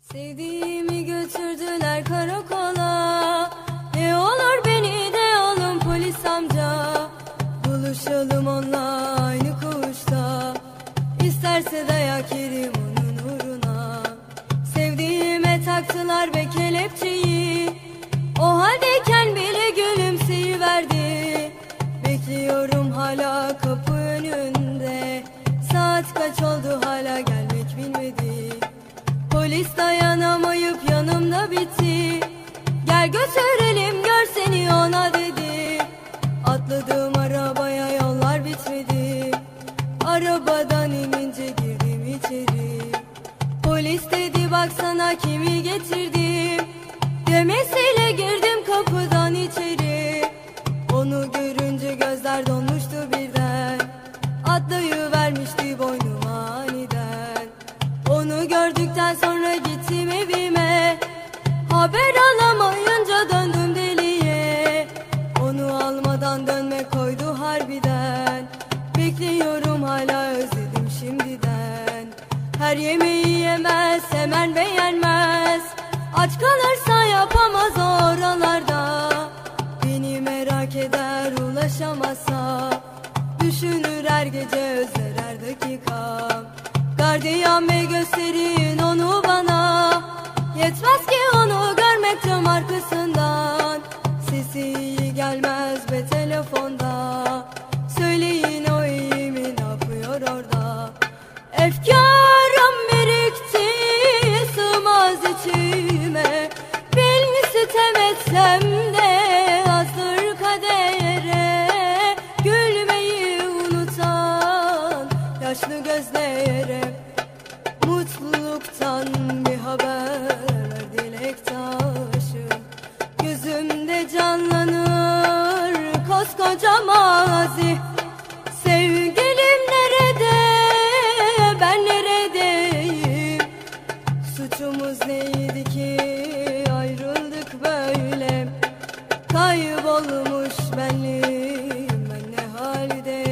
Sevdiğimi götürdüler karakola. Ne olur beni de alın polis amca. Buluşalım onunla aynı koğuşta. İsterse dayak yerim onun uğruna. Sevdiğime taktılar be kelepçeyi. O haldeyken bile gülümseyiverdi. Bekliyorum hala kapı önünde. Saat kaç oldu hala gelmek bilmedi. Polis dayanamayıp yanımda bitti. Gel götürelim gör seni ona dedi. Atladım arabaya yollar bitmedi. Arabadan inince girdim içeri. Polis dedi baksana kimi getirdim. Demesiyle girdim kapıdan içeri. Onu görünce gözler donmuştu birden. Atlayıvermişti boynuma aniden. Onu gördükten sonra gittim evime. Haber alamayınca döndüm deliye. Onu almadan dönme koydu harbiden. Bekliyorum hala özledim şimdiden. Her yemeği yemez hemen beğenmez. Aç kalırsa yapamaz oralarda. Beni merak eder ulaşamazsa. Düşünür her gece özler her dakika. Gardiyan bey gösterin onu bana. Yetmez ki onu görmek cam arkasından. Sesi iyi gelmez be telefonda. Söyleyin o iyi mi ne yapıyor orada. Efkarım birikti sığmaz içime. Beni sitem etsem de azdır kadere. Gülmeyi unutan yaşlı gözlere. Mutluluktan bir haber ver dilektaşım. Gözümde canlanır koskoca mazi. Sevgilim nerede, ben neredeyim? Suçumuz neydi ki ayrıldık böyle? Kaybolmuş benliğim, ben ne haldeyim?